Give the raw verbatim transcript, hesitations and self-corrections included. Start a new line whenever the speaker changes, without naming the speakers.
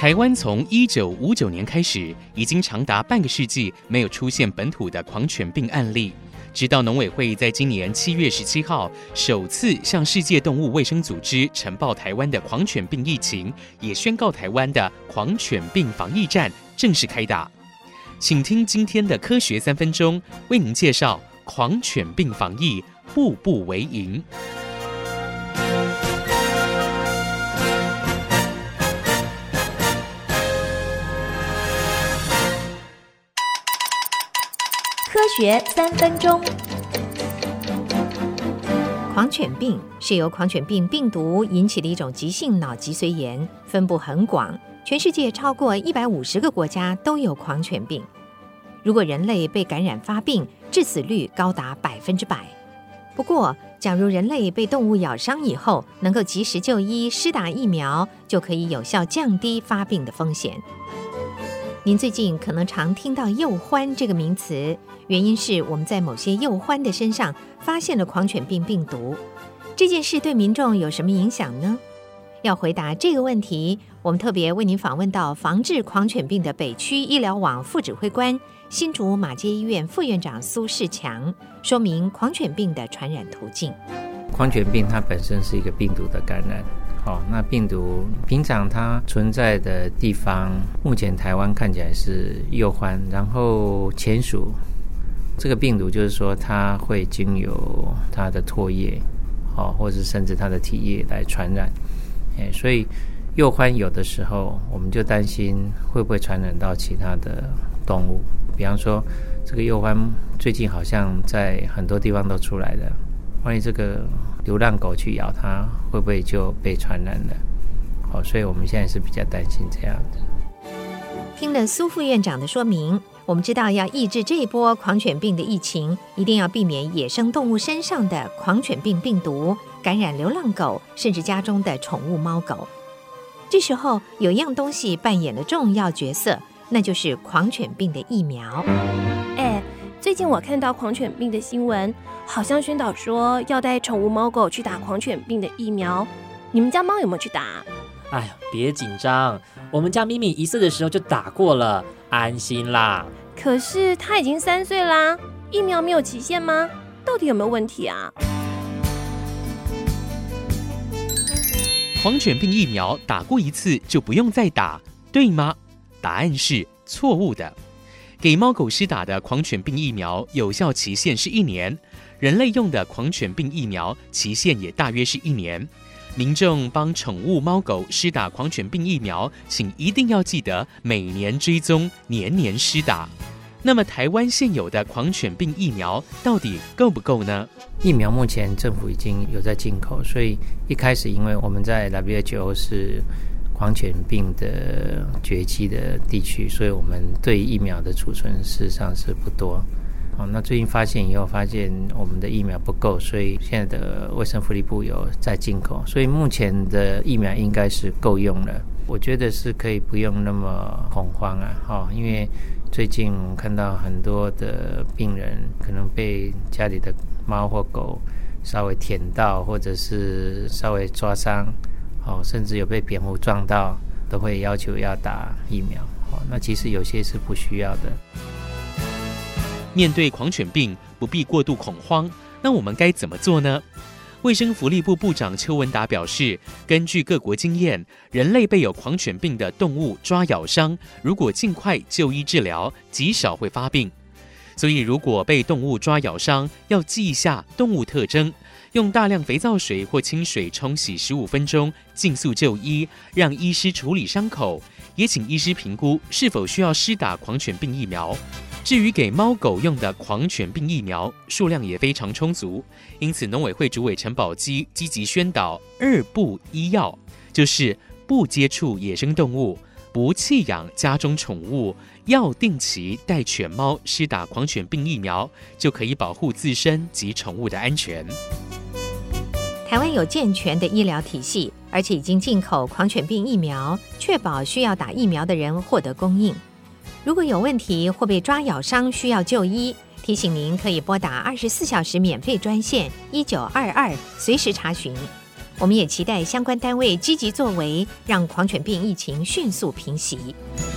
台湾从一九五九年开始，已经长达半个世纪没有出现本土的狂犬病案例。直到农委会在今年七月十七号首次向世界动物卫生组织呈报台湾的狂犬病疫情，也宣告台湾的狂犬病防疫战正式开打。请听今天的科学三分钟，为您介绍狂犬病防疫步步为营。
科学三分钟。
狂犬病是由狂犬病病毒引起的一种急性脑脊髓炎，分布很广，全世界超过一百五十个国家都有狂犬病。如果人类被感染发病，致死率高达百分之百。不过，假如人类被动物咬伤以后，能够及时就医、施打疫苗，就可以有效降低发病的风险。您最近可能常听到幼獾这个名词，原因是我们在某些幼獾的身上发现了狂犬病病毒。这件事对民众有什么影响呢？要回答这个问题，我们特别为您访问到防治狂犬病的北区医疗网副指挥官、新竹马偕医院副院长苏世强，说明狂犬病的传染途径。
狂犬病它本身是一个病毒的感染。哦，那病毒平常它存在的地方，目前台湾看起来是幼獾，然后前鼠。这个病毒就是说它会经由它的唾液，哦，或者甚至它的体液来传染。哎，所以幼獾有的时候我们就担心会不会传染到其他的动物，比方说这个幼獾最近好像在很多地方都出来了，万一这个流浪狗去咬它，会不会就被传染了？好，所以我们现在是比较担心这样的。
听了苏副院长的说明，我们知道要抑制这一波狂犬病的疫情，一定要避免野生动物身上的狂犬病病毒感染流浪狗，甚至家中的宠物猫狗。这时候有一样东西扮演了重要角色，那就是狂犬病的疫苗。
哎，最近我看到狂犬病的新闻，好像宣导说要带宠物猫狗去打狂犬病的疫苗。你们家猫有没有去打？
哎呀，别紧张，我们家咪咪一岁的时候就打过了，安心啦。
可是它已经三岁啦，疫苗没有期限吗？到底有没有问题啊？
狂犬病疫苗打过一次就不用再打，对吗？答案是错误的。给猫狗施打的狂犬病疫苗有效期限是一年，人类用的狂犬病疫苗期限也大约是一年。民众帮宠物猫狗施打狂犬病疫苗，请一定要记得每年追踪，年年施打。那么台湾现有的狂犬病疫苗到底够不够呢？
疫苗目前政府已经有在进口，所以一开始因为我们在 W H O 是狂犬病的绝迹的地区，所以我们对疫苗的储存事实上是不多。哦，那最近发现以后，发现我们的疫苗不够，所以现在的卫生福利部有在进口，所以目前的疫苗应该是够用了。我觉得是可以不用那么恐慌啊，哦，因为最近我们看到很多的病人可能被家里的猫或狗稍微舔到，或者是稍微抓伤，哦，甚至有被蝙蝠撞到，都会要求要打疫苗。哦，那其实有些是不需要的。
面对狂犬病，不必过度恐慌，那我们该怎么做呢？卫生福利部部长邱文达表示，根据各国经验，人类被有狂犬病的动物抓咬伤，如果尽快就医治疗，极少会发病。所以如果被动物抓咬伤，要记一下动物特征，用大量肥皂水或清水冲洗十五分钟，尽速就医，让医师处理伤口，也请医师评估是否需要施打狂犬病疫苗。至于给猫狗用的狂犬病疫苗数量也非常充足，因此农委会主委陈宝基积极宣导二不一要，就是不接触野生动物，不弃养家中宠物，要定期带犬猫施打狂犬病疫苗，就可以保护自身及宠物的安全。
台湾有健全的医疗体系，而且已经进口狂犬病疫苗，确保需要打疫苗的人获得供应。如果有问题或被抓咬伤需要就医，提醒您可以拨打二十四小时免费专线一九二二，随时查询。 我们也期待相关单位积极作为，让狂犬病疫情迅速平息。